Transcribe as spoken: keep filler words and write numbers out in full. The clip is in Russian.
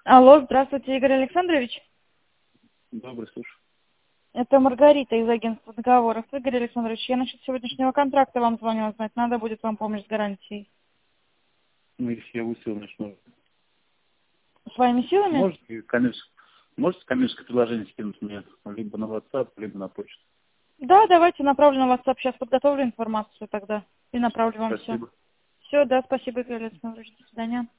Алло, здравствуйте, Игорь Александрович. Добрый, слушай. Это Маргарита из агентства договоров. Игорь Александрович, я насчет сегодняшнего контракта вам звоню узнать. Надо будет вам помощь с гарантией. Ну, если я высыл, значит, можно. Своими силами? Можете коммерческое, можете коммерческое предложение скинуть мне либо на WhatsApp, либо на почту. Да, давайте направлю на WhatsApp. Сейчас подготовлю информацию тогда и направлю вам все. Спасибо. Все, да, спасибо, Игорь Александрович. До свидания.